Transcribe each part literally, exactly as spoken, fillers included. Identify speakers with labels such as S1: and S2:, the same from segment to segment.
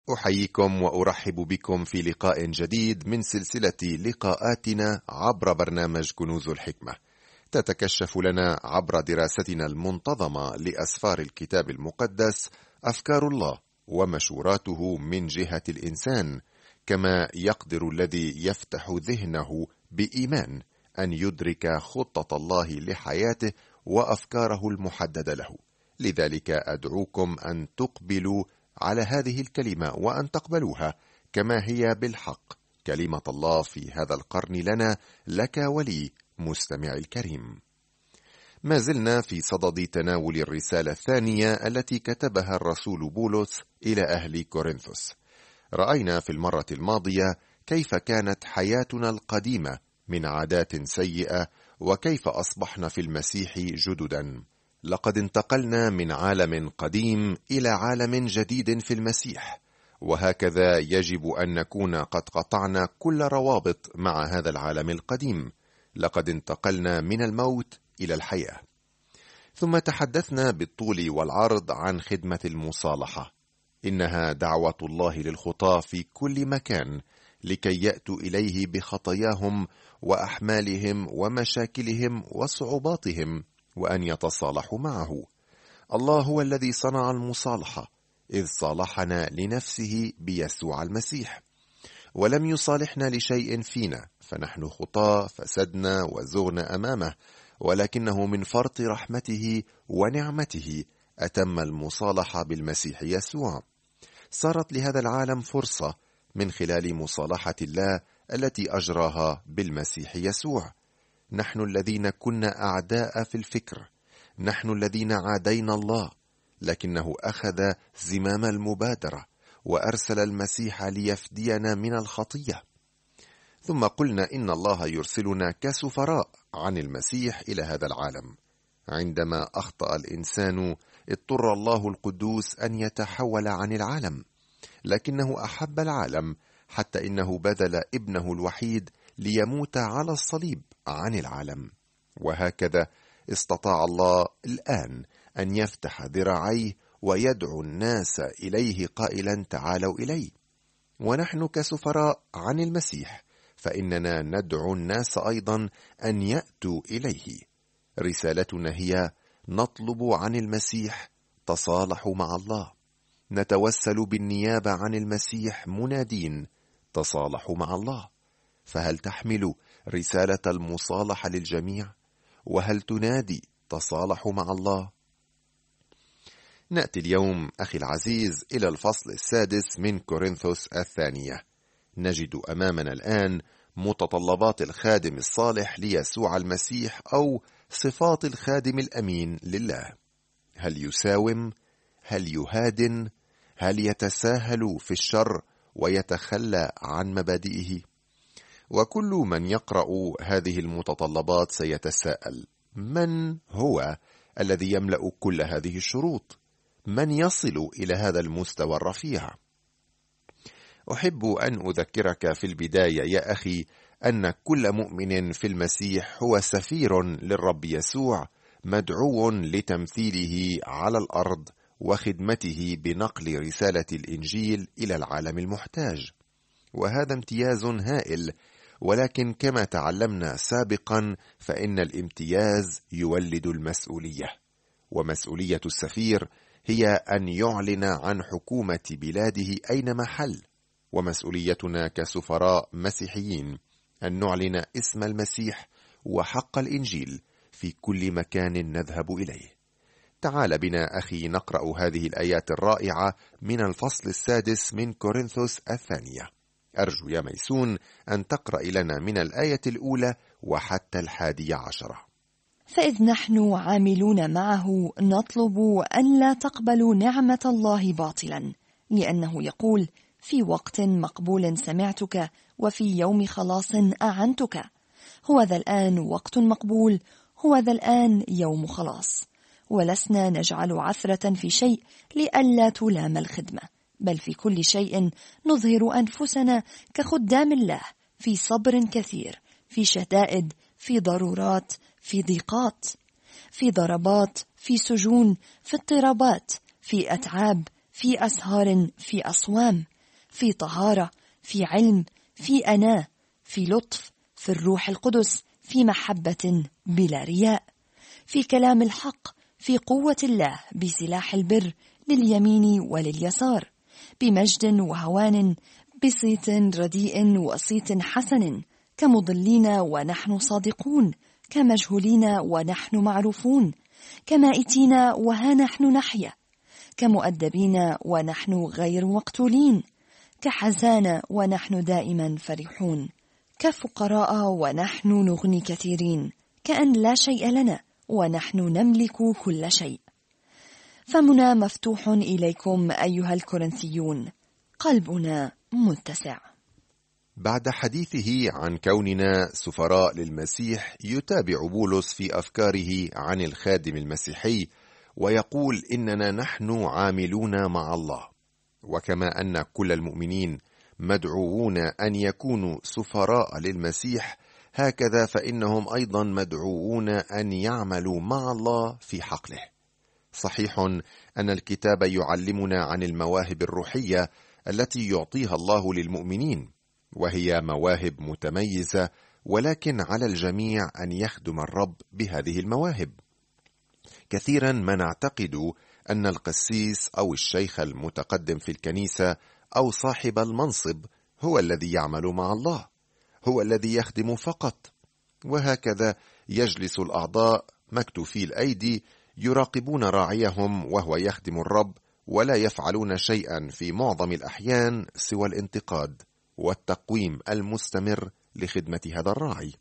S1: أحييكم وأرحب بكم في لقاء جديد من سلسلة لقاءاتنا عبر برنامج كنوز الحكمة. تتكشف لنا عبر دراستنا المنتظمة لأسفار الكتاب المقدس أفكار الله ومشوراته من جهة الإنسان، كما يقدر الذي يفتح ذهنه بإيمان أن يدرك خطة الله لحياته وأفكاره المحددة له. لذلك أدعوكم أن تقبلوا على هذه الكلمة وأن تقبلوها كما هي بالحق كلمة الله في هذا القرن لنا، لك ولي مستمع الكريم. ما زلنا في صدد تناول الرسالة الثانية التي كتبها الرسول بولس إلى أهل كورنثوس. رأينا في المرة الماضية كيف كانت حياتنا القديمة من عادات سيئة وكيف أصبحنا في المسيح جددا. لقد انتقلنا من عالم قديم إلى عالم جديد في المسيح، وهكذا يجب أن نكون قد قطعنا كل روابط مع هذا العالم القديم. لقد انتقلنا من الموت إلى الحياة. ثم تحدثنا بالطول والعرض عن خدمة المصالحة. إنها دعوة الله للخطاة في كل مكان لكي يأتوا إليه بخطاياهم وأحمالهم ومشاكلهم وصعوباتهم وأن يتصالحوا معه. الله هو الذي صنع المصالحة، إذ صالحنا لنفسه بيسوع المسيح، ولم يصالحنا لشيء فينا، فنحن خطاة فسدنا وزغنا أمامه، ولكنه من فرط رحمته ونعمته أتم المصالحة بالمسيح يسوع. صارت لهذا العالم فرصة من خلال مصالحة الله التي أجراها بالمسيح يسوع. نحن الذين كنا أعداء في الفكر، نحن الذين عادينا الله، لكنه أخذ زمام المبادرة وأرسل المسيح ليفدينا من الخطية. ثم قلنا إن الله يرسلنا كسفراء عن المسيح إلى هذا العالم. عندما أخطأ الإنسان اضطر الله القدوس أن يتحول عن العالم، لكنه أحب العالم حتى إنه بذل ابنه الوحيد ليموت على الصليب عن العالم. وهكذا استطاع الله الآن أن يفتح ذراعيه ويدعو الناس إليه قائلا تعالوا إلي. ونحن كسفراء عن المسيح فإننا ندعو الناس أيضا أن يأتوا إليه. رسالتنا هي نطلب عن المسيح تصالحوا مع الله، نتوسل بالنيابة عن المسيح منادين تصالحوا مع الله. فهل تحمل رسالة المصالحة للجميع؟ وهل تنادي تصالحوا مع الله؟ نأتي اليوم أخي العزيز إلى الفصل السادس من كورنثوس الثانية. نجد أمامنا الآن متطلبات الخادم الصالح ليسوع المسيح، أو صفات الخادم الأمين لله. هل يساوم؟ هل يهادن؟ هل يتساهل في الشر ويتخلى عن مبادئه؟ وكل من يقرأ هذه المتطلبات سيتساءل: من هو الذي يملأ كل هذه الشروط؟ من يصل إلى هذا المستوى الرفيع؟ أحب أن أذكرك في البداية يا أخي أن كل مؤمن في المسيح هو سفير للرب يسوع، مدعو لتمثيله على الأرض وخدمته بنقل رسالة الإنجيل إلى العالم المحتاج. وهذا امتياز هائل، ولكن كما تعلمنا سابقا فإن الامتياز يولد المسؤولية، ومسؤولية السفير هي أن يعلن عن حكومة بلاده أينما حل. ومسؤوليتنا كسفراء مسيحيين أن نعلن اسم المسيح وحق الإنجيل في كل مكان نذهب إليه. تعال بنا أخي نقرأ هذه الآيات الرائعة من الفصل السادس من كورنثوس الثانية. أرجو يا ميسون أن تقرأ لنا من الآية الأولى وحتى الحادية عشرة.
S2: فإذ نحن عاملون معه نطلب أن لا تقبلوا نعمة الله باطلا، لأنه يقول: في وقت مقبول سمعتك، وفي يوم خلاص أعنتك. هو ذا الآن وقت مقبول، هو ذا الآن يوم خلاص. ولسنا نجعل عثرة في شيء لئلا تلام الخدمة، بل في كل شيء نظهر أنفسنا كخدام الله، في صبر كثير، في شدائد، في ضرورات، في ضيقات، في ضربات، في سجون، في اضطرابات، في أتعاب، في أسهار، في أصوام، في طهارة، في علم، في أناة، في لطف، في الروح القدس، في محبة بلا رياء، في كلام الحق، في قوة الله، بسلاح البر لليمين ولليسار، بمجد وهوان، بصيت رديء وصيت حسن، كمضلين ونحن صادقون، كمجهولين ونحن معروفون، كمائتين وها نحن نحيا، كمؤدبين ونحن غير مقتولين، كحزان ونحن دائما فرحون، كفقراء ونحن نغني كثيرين، كأن لا شيء لنا ونحن نملك كل شيء. فمنا مفتوح إليكم أيها الكورنثيون، قلبنا متسع.
S1: بعد حديثه عن كوننا سفراء للمسيح، يتابع بولس في أفكاره عن الخادم المسيحي ويقول إننا نحن عاملون مع الله، وكما أن كل المؤمنين مدعوون أن يكونوا سفراء للمسيح، هكذا فإنهم أيضا مدعوون أن يعملوا مع الله في حقله. صحيح أن الكتاب يعلمنا عن المواهب الروحية التي يعطيها الله للمؤمنين، وهي مواهب متميزة، ولكن على الجميع أن يخدم الرب بهذه المواهب. كثيرا ما نعتقد أن القسيس أو الشيخ المتقدم في الكنيسة أو صاحب المنصب هو الذي يعمل مع الله، هو الذي يخدم فقط، وهكذا يجلس الأعضاء مكتوفي الأيدي يراقبون راعيهم وهو يخدم الرب، ولا يفعلون شيئا في معظم الأحيان سوى الانتقاد والتقويم المستمر لخدمة هذا الراعي.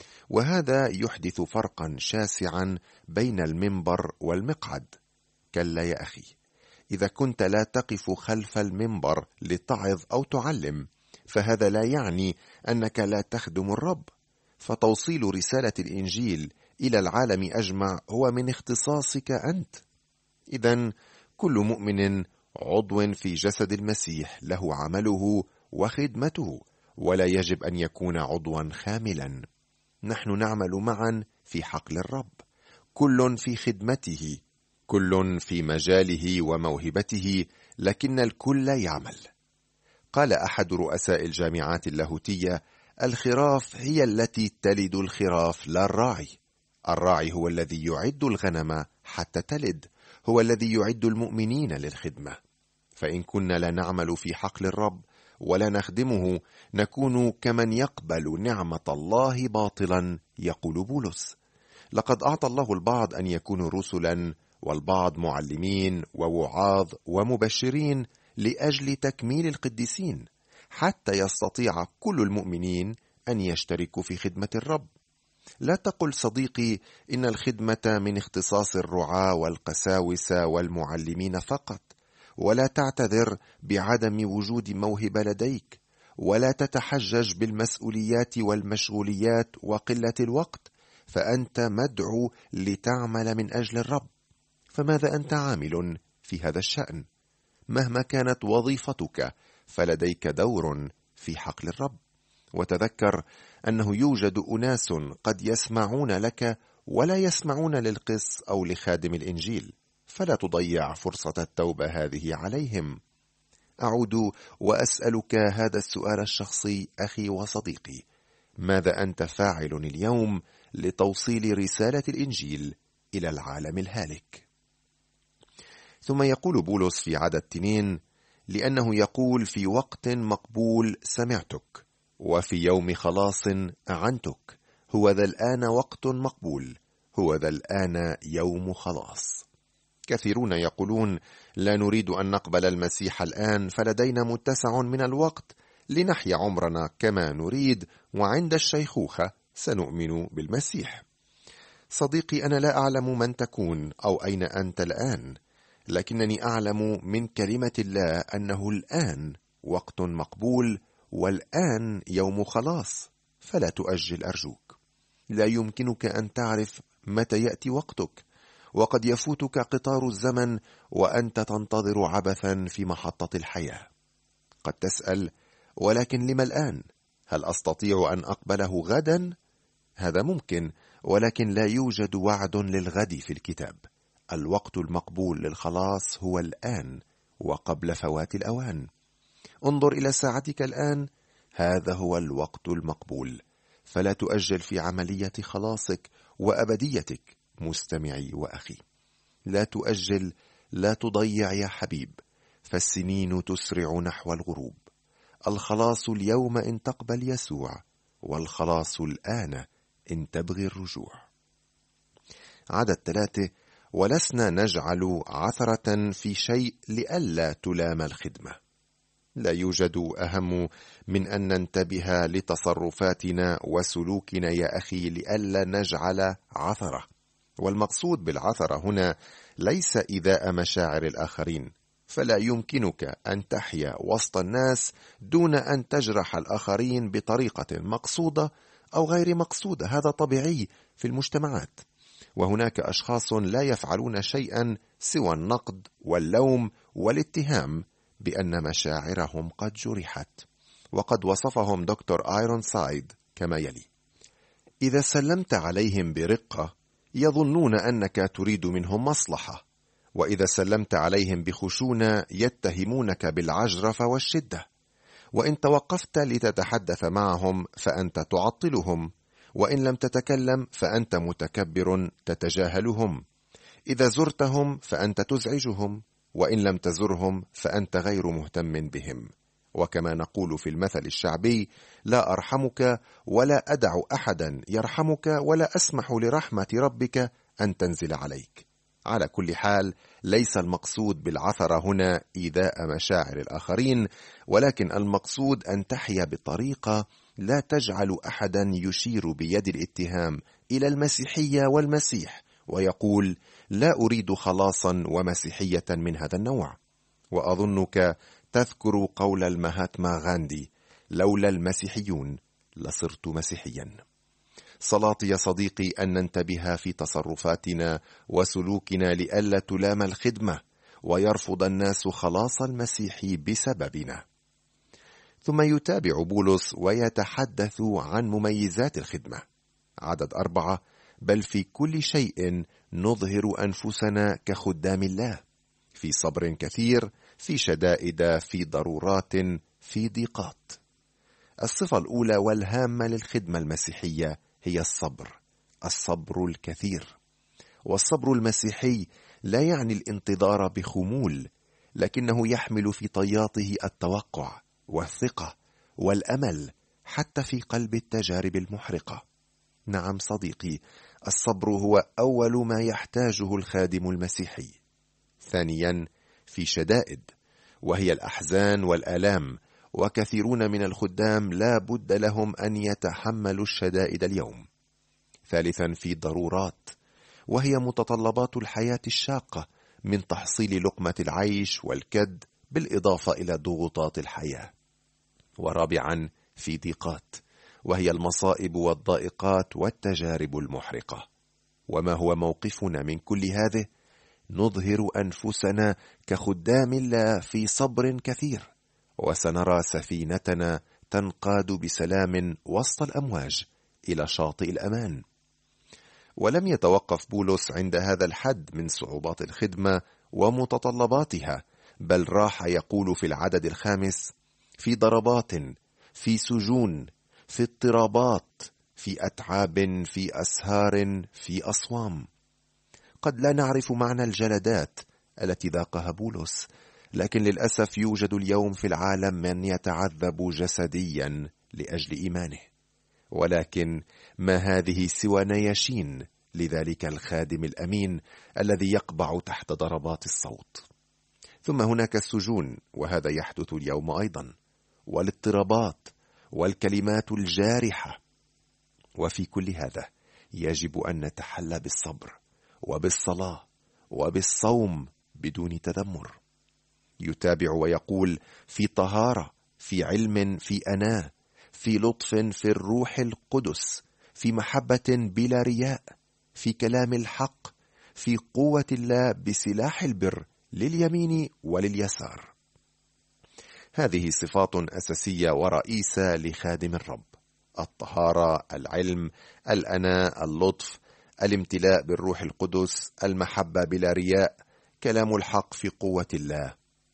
S1: وهذا يحدث فرقا شاسعا بين المنبر والمقعد. كلا يا أخي، إذا كنت لا تقف خلف المنبر لتعظ أو تعلم، فهذا لا يعني أنك لا تخدم الرب، فتوصيل رسالة الإنجيل إلى العالم أجمع هو من اختصاصك أنت. إذن كل مؤمن عضو في جسد المسيح له عمله وخدمته، ولا يجب أن يكون عضوا خاملا. نحن نعمل معا في حقل الرب، كل في خدمته، كل في مجاله وموهبته، لكن الكل يعمل. قال أحد رؤساء الجامعات اللاهوتية: الخراف هي التي تلد الخراف، لا الراعي. الراعي هو الذي يعد الغنم حتى تلد، هو الذي يعد المؤمنين للخدمة. فإن كنا لا نعمل في حقل الرب ولا نخدمه، نكون كمن يقبل نعمة الله باطلا، يقول بولس. لقد أعطى الله البعض أن يكونوا رسلا، والبعض معلمين ووعاظ ومبشرين لأجل تكميل القديسين، حتى يستطيع كل المؤمنين أن يشتركوا في خدمة الرب. لا تقل صديقي إن الخدمة من اختصاص الرعاة والقساوسة والمعلمين فقط، ولا تعتذر بعدم وجود موهبة لديك، ولا تتحجج بالمسؤوليات والمشغوليات وقلة الوقت، فأنت مدعو لتعمل من أجل الرب. فماذا أنت عامل في هذا الشأن؟ مهما كانت وظيفتك فلديك دور في حقل الرب. وتذكر أنه يوجد أناس قد يسمعون لك ولا يسمعون للقس أو لخادم الإنجيل، فلا تضيع فرصة التوبة هذه عليهم. أعود وأسألك هذا السؤال الشخصي أخي وصديقي: ماذا أنت فاعل اليوم لتوصيل رسالة الإنجيل إلى العالم الهالك؟ ثم يقول بولس في عدد اثنين: لأنه يقول في وقت مقبول سمعتك، وفي يوم خلاص أعنتك، هو ذا الآن وقت مقبول، هو ذا الآن يوم خلاص. كثيرون يقولون: لا نريد أن نقبل المسيح الآن، فلدينا متسع من الوقت لنحيا عمرنا كما نريد، وعند الشيخوخة سنؤمن بالمسيح. صديقي، أنا لا أعلم من تكون أو أين أنت الآن، لكنني أعلم من كلمة الله أنه الآن وقت مقبول، والآن يوم خلاص. فلا تؤجل أرجوك. لا يمكنك أن تعرف متى يأتي وقتك، وقد يفوتك قطار الزمن وأنت تنتظر عبثا في محطة الحياة. قد تسأل: ولكن لما الآن؟ هل أستطيع أن أقبله غدا؟ هذا ممكن، ولكن لا يوجد وعد للغد في الكتاب. الوقت المقبول للخلاص هو الآن وقبل فوات الأوان. انظر إلى ساعتك الآن، هذا هو الوقت المقبول، فلا تؤجل في عملية خلاصك وأبديتك. مستمعي وأخي، لا تؤجل، لا تضيع يا حبيب، فالسنين تسرع نحو الغروب. الخلاص اليوم إن تقبل يسوع، والخلاص الآن إن تبغي الرجوع. عدد ثلاثة: ولسنا نجعل عثرة في شيء لئلا تلام الخدمة. لا يوجد أهم من أن ننتبه لتصرفاتنا وسلوكنا يا أخي لئلا نجعل عثرة. والمقصود بالعثرة هنا ليس إيذاء مشاعر الآخرين، فلا يمكنك أن تحيا وسط الناس دون أن تجرح الآخرين بطريقة مقصودة أو غير مقصودة. هذا طبيعي في المجتمعات، وهناك أشخاص لا يفعلون شيئا سوى النقد واللوم والاتهام بأن مشاعرهم قد جرحت. وقد وصفهم دكتور آيرونسايد كما يلي: إذا سلمت عليهم برقة يظنون أنك تريد منهم مصلحة، وإذا سلمت عليهم بخشونة يتهمونك بالعجرفة والشدة، وإن توقفت لتتحدث معهم فأنت تعطلهم، وإن لم تتكلم فأنت متكبر تتجاهلهم، إذا زرتهم فأنت تزعجهم، وإن لم تزرهم فأنت غير مهتم بهم. وكما نقول في المثل الشعبي: لا أرحمك ولا أدع أحدا يرحمك، ولا أسمح لرحمة ربك أن تنزل عليك. على كل حال، ليس المقصود بالعثرة هنا إيذاء مشاعر الآخرين، ولكن المقصود أن تحيا بطريقة لا تجعل أحدا يشير بيد الاتهام إلى المسيحية والمسيح ويقول: لا أريد خلاصا ومسيحية من هذا النوع. وأظنك تذكر قول المهاتما غاندي: لولا المسيحيون لصرت مسيحيا. صلاتي يا صديقي أن ننتبه في تصرفاتنا وسلوكنا لئلا تلام الخدمة ويرفض الناس خلاص المسيح بسببنا. ثم يتابع بولس ويتحدث عن مميزات الخدمة. عدد أربعة: بل في كل شيء نظهر أنفسنا كخدام الله، في صبر كثير، في شدائد، في ضرورات، في ضيقات. الصفة الأولى والهامة للخدمة المسيحية هي الصبر، الصبر الكثير. والصبر المسيحي لا يعني الانتظار بخمول، لكنه يحمل في طياته التوقع والثقة والأمل حتى في قلب التجارب المحرقة. نعم صديقي، الصبر هو أول ما يحتاجه الخادم المسيحي. ثانيا، في شدائد، وهي الأحزان والآلام، وكثيرون من الخدام لا بد لهم أن يتحملوا الشدائد اليوم. ثالثا، في ضرورات، وهي متطلبات الحياة الشاقة من تحصيل لقمة العيش والكد بالإضافة إلى ضغوطات الحياة. ورابعا، في ضيقات، وهي المصائب والضائقات والتجارب المحرقة. وما هو موقفنا من كل هذه؟ نظهر أنفسنا كخدام الله في صبر كثير، وسنرى سفينتنا تنقاد بسلام وسط الأمواج إلى شاطئ الأمان. ولم يتوقف بولس عند هذا الحد من صعوبات الخدمة ومتطلباتها، بل راح يقول في العدد الخامس: في ضربات، في سجون، في اضطرابات، في أتعاب، في أسهار، في أصوام. قد لا نعرف معنى الجلدات التي ذاقها بولس، لكن للأسف يوجد اليوم في العالم من يتعذب جسديا لأجل إيمانه، ولكن ما هذه سوى نياشين لذلك الخادم الأمين الذي يقبع تحت ضربات الصوت. ثم هناك السجون، وهذا يحدث اليوم أيضا، والاضطرابات والكلمات الجارحة. وفي كل هذا يجب أن نتحلى بالصبر وبالصلاة وبالصوم بدون تذمر. يتابع ويقول: في طهارة، في علم، في أناة، في لطف، في الروح القدس، في محبة بلا رياء، في كلام الحق، في قوة الله، بسلاح البر لليمين ولليسار. هذه صفات أساسية ورئيسة لخادم الرب: الطهارة، العلم، الأناة، اللطف، الامتلاء بالروح القدس، المحبة بلا رياء، كلام الحق، في قوة الله.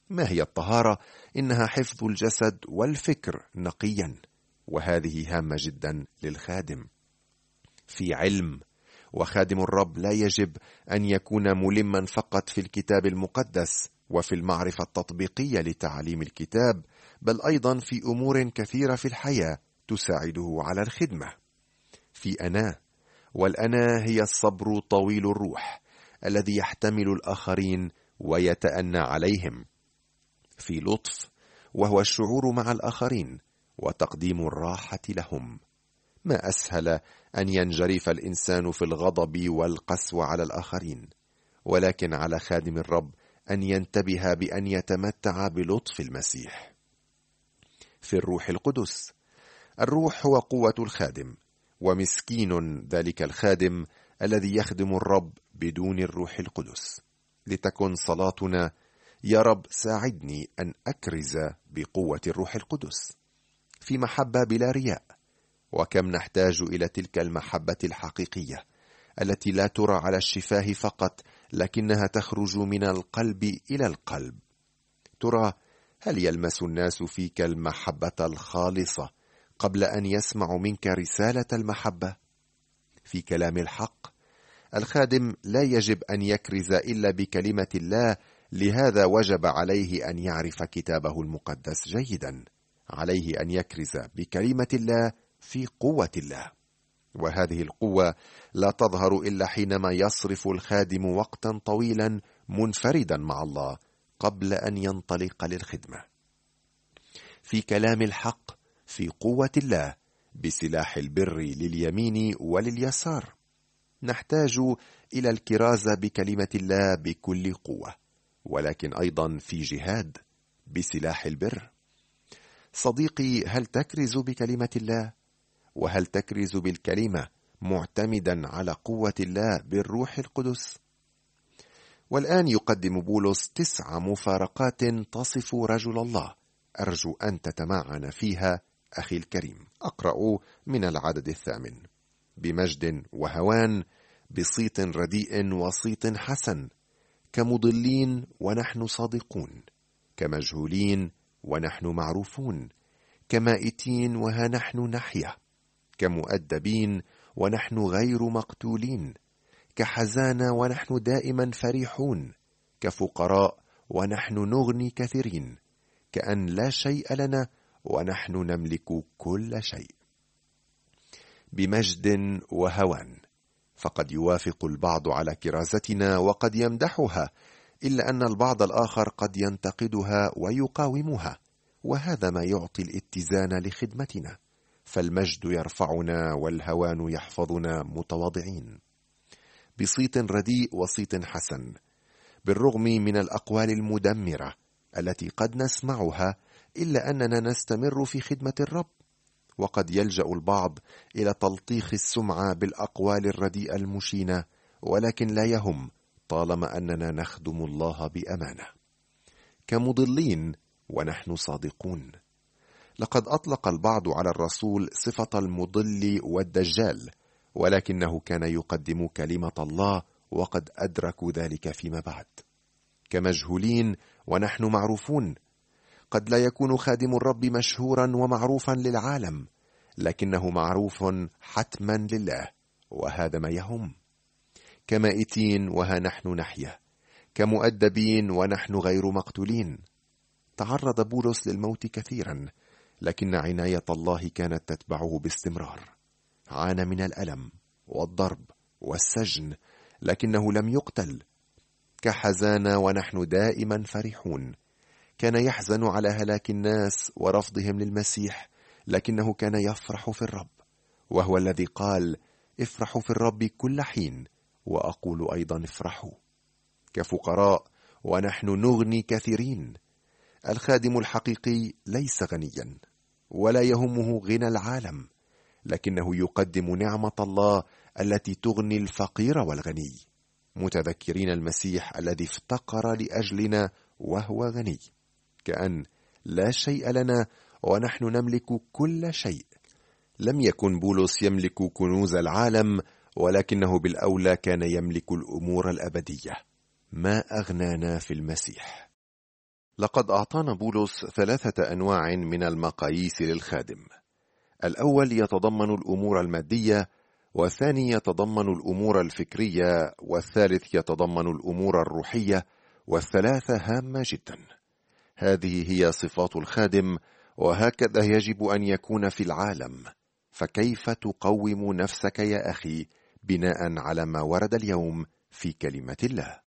S1: ما هي الطهارة؟ إنها حفظ الجسد والفكر نقيا، وهذه هامة جدا للخادم. في علم، وخادم الرب لا يجب أن يكون ملما فقط في الكتاب المقدس وفي المعرفة التطبيقية لتعليم الكتاب، بل أيضا في أمور كثيرة في الحياة تساعده على الخدمة. في أنا، والأنا هي الصبر طويل الروح الذي يحتمل الآخرين ويتأنى عليهم. في لطف، وهو الشعور مع الآخرين وتقديم الراحة لهم. ما أسهل أن ينجرف الإنسان في الغضب والقسوة على الآخرين، ولكن على خادم الرب أن ينتبه بأن يتمتع بلطف المسيح. في الروح القدس، الروح هو قوة الخادم، ومسكين ذلك الخادم الذي يخدم الرب بدون الروح القدس. لتكن صلاتنا: يا رب ساعدني أن أكرز بقوة الروح القدس في محبة بلا رياء. وكم نحتاج إلى تلك المحبة الحقيقية التي لا ترى على الشفاه فقط، لكنها تخرج من القلب إلى القلب. ترى هل يلمس الناس فيك المحبة الخالصة قبل أن يسمعوا منك رسالة المحبة؟ في كلام الحق، الخادم لا يجب أن يكرز إلا بكلمة الله، لهذا وجب عليه أن يعرف كتابه المقدس جيدا. عليه أن يكرز بكلمة الله في قوة الله، وهذه القوة لا تظهر إلا حينما يصرف الخادم وقتا طويلا منفردا مع الله قبل أن ينطلق للخدمة. في كلام الحق، في قوة الله، بسلاح البر لليمين ولليسار. نحتاج إلى الكرازة بكلمة الله بكل قوة، ولكن أيضا في جهاد بسلاح البر. صديقي، هل تكرز بكلمة الله؟ وهل تكرز بالكلمة معتمدا على قوة الله بالروح القدس؟ والآن يقدم بولس تسع مفارقات تصف رجل الله، أرجو أن تتمعن فيها أخي الكريم. أقرأ من العدد الثامن: بمجد وهوان، بصيت رديء وصيت حسن، كمضلين ونحن صادقون، كمجهولين ونحن معروفون، كمائتين وها نحن نحيا، كمؤدبين ونحن غير مقتولين، كحزانة ونحن دائما فرحون، كفقراء ونحن نغني كثيرين، كأن لا شيء لنا ونحن نملك كل شيء. بمجد وهوان، فقد يوافق البعض على كرازتنا وقد يمدحها، إلا أن البعض الآخر قد ينتقدها ويقاومها، وهذا ما يعطي الاتزان لخدمتنا، فالمجد يرفعنا والهوان يحفظنا متواضعين. بصيت رديء وصيت حسن، بالرغم من الأقوال المدمرة التي قد نسمعها، إلا أننا نستمر في خدمة الرب. وقد يلجأ البعض إلى تلطيخ السمعة بالأقوال الرديئة المشينة، ولكن لا يهم طالما أننا نخدم الله بأمانة. كمضلين ونحن صادقون، لقد أطلق البعض على الرسول صفة المضل والدجال، ولكنه كان يقدم كلمة الله وقد أدركوا ذلك فيما بعد. كمجهولين ونحن معروفون، قد لا يكون خادم الرب مشهورا ومعروفا للعالم، لكنه معروف حتما لله، وهذا ما يهم. كمائتين وها نحن نحيا، كمؤدبين ونحن غير مقتولين. تعرض بولس للموت كثيرا، لكن عناية الله كانت تتبعه باستمرار. عانى من الألم والضرب والسجن، لكنه لم يقتل. كحزانة ونحن دائما فرحون، كان يحزن على هلاك الناس ورفضهم للمسيح، لكنه كان يفرح في الرب، وهو الذي قال: افرحوا في الرب كل حين، وأقول أيضا افرحوا. كفقراء ونحن نغني كثيرين، الخادم الحقيقي ليس غنيا ولا يهمه غنى العالم، لكنه يقدم نعمة الله التي تغني الفقير والغني، متذكرين المسيح الذي افتقر لأجلنا وهو غني، كأن لا شيء لنا ونحن نملك كل شيء. لم يكن بولس يملك كنوز العالم، ولكنه بالأولى كان يملك الأمور الأبدية. ما أغنانا في المسيح. لقد أعطانا بولس ثلاثة أنواع من المقاييس للخادم. الأول يتضمن الأمور المادية، والثاني يتضمن الأمور الفكرية، والثالث يتضمن الأمور الروحية، والثلاثة هامة جدا. هذه هي صفات الخادم، وهكذا يجب أن يكون في العالم. فكيف تقوم نفسك يا أخي بناء على ما ورد اليوم في كلمة الله؟